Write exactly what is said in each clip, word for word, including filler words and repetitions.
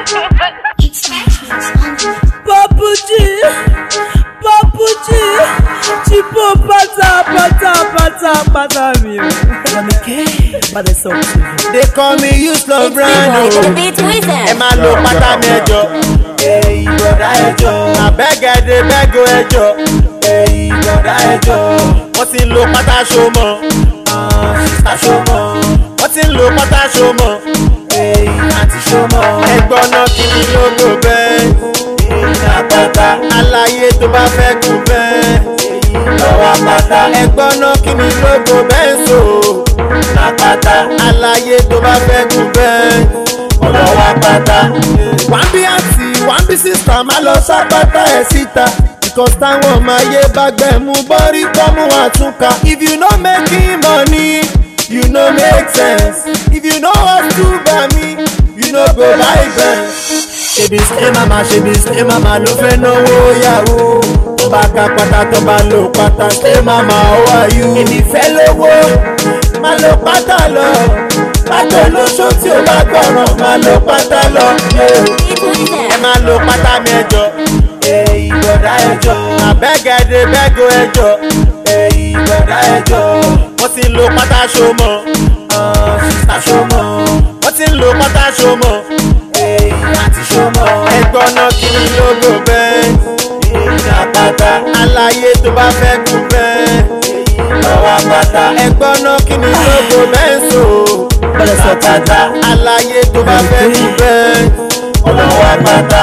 Papuji, Papuji, Chipo pata pata pata pata me. But the song. They call me useless brand. Emma lo pata mejo. Hey brother ejo. Na beg e dey beg o ejo. Hey brother ejo. Wọ́n ti lo pata show mo. Ah sister show mo. Wọ́n ti lo pata show mo. Hey auntie show mo. Ẹ̀gbọ́n náà kí ni logo bẹ́ẹ̀. Àpáta aláyé tó bá fẹ́ kú bẹ́ẹ̀. Lọ́wọ́ àpáta ẹ̀gbọ́n náà kí ni lógo bẹ́ẹ̀ so. Àpáta aláyé tó bá fẹ́ kú bẹ́ẹ̀. Lọ́wọ́ àpáta. Wọ́n bí àǹtí wọ́n bí sísá máa lọ sápátá ẹ̀ síta. Because táwọn máa yé bá gbẹ̀mú bọ́rí kọ́mú àtúnkà. If you no making money, you no make sense. If you no hustle by me, you no go buy Benz. Ṣebí ṣe mama ṣebí ṣe mama ló fẹ́ náwó yahoo. Tó bá ka pátá tó bá lo pátá ṣe mama how are you. Èmi fẹ́ lówó má lo pátá lọ. Pátá olóṣó tí ó bá gbọ́ràn má lo pátá lọ. Ẹ má lo pátá mẹ́jọ. Èyí bọ̀dá ẹjọ́. Àbẹ́gẹ́dẹ́ bẹ́gò ẹjọ́. Èyí bọ̀dá ẹjọ́. Wọ́n ti lo pátá ṣó mọ́. Sísá ṣó mọ́. Wọ́n ti lo pátá ṣó mọ́. Àti ṣọmọ ẹ̀gbọ́n náà kí ni lógo bẹ́ẹ̀. Àpáta aláyé tó bá fẹ́ kú bẹ́ẹ̀. Lọ́wọ́ àpáta ẹ̀gbọ́n náà kí ni lógo bẹ́ẹ̀ so. Àpáta aláyé tó bá fẹ́ kú bẹ́ẹ̀. Lọ́wọ́ àpáta.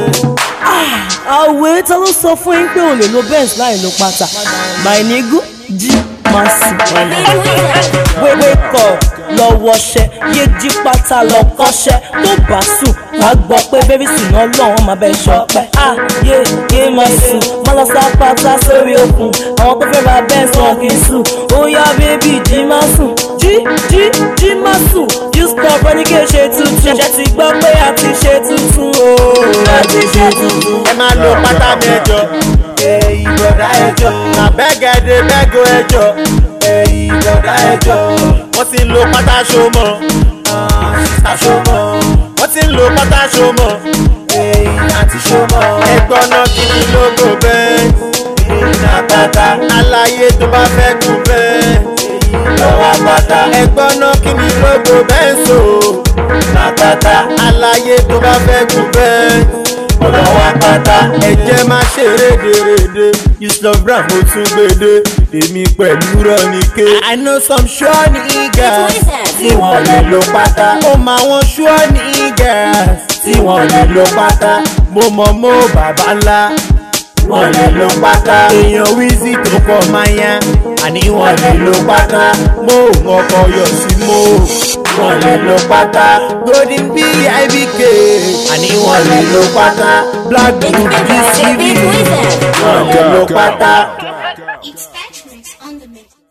Àwẹ̀ ta ló sọ fún yín pé o lè lo Benz láì lo pátá? My nigga jí máa sì. Wéwé kọ̀ lọ wọṣẹ́ yé jí pátá lọ kọ́ṣẹ́ tó bá sùn wàá gbọ́ pé bébí sùn náà lọ́wọ́ máa bẹ ṣọpẹ́. Ah yé yé máa sùn má lọ sá pátá sórí okùn àwọn tó fẹ́ ra Benz wọn kì í sùn. Ó yá bébí jí máa sùn jí jí jí máa sùn Houston fọ́nìkè ṣe tuntun ṣẹ̀ṣẹ̀ ti gbọ́ pé a ti ṣe tuntun o. A ti ṣe tuntun. Ẹ máa lo pátá mẹ́jọ. Èyí bọ̀dá ẹjọ́. Àbẹ́gẹ́dẹ́ bẹ́gò ẹjọ́. Èyí bọ̀dá ẹjọ́. Wọ́n ti lo pátá ṣó mọ́. Sísá ṣó mọ́. Wọ́n ti lo pátá ṣó mọ́. Èyí àti ṣó mọ́. Ẹ̀gbọ́n náà kí ni lógo bẹ́ẹ̀. Àpáta aláyé tó bá fẹ́ kú bẹ́ẹ̀. Lọ́wọ́ àpáta ẹ̀gbọ́n náà kí ni lógo bẹ́ẹ̀ so. Àpáta aláyé tó bá fẹ́ kú bẹ́ẹ̀. Lọ́wọ́ àpáta ẹ̀jẹ̀ máa ṣe rédèrèdè. Useless brand mo tún gbèdé. Èmi pẹ̀lú Rọ́nìké. I know some sure niggas tí wọ́n lè lo pátá. Ó máa wọn sure niggas tí wọ́n lè lo pátá. Mo mọ̀ mo bàbá ńlá wọ́n lè lo pátá. Èèyàn Wizzy tó pọ̀ máa yan àní wọ́n lè lo pátá. Mo ọkọ̀ yọ̀ sí mo wọ́n lè lo pátá. Golden B I B K àní wọ́n lè lo pátá. Black Blue D C B wọ́n lè lo pátá. It's Patchworks on the mix.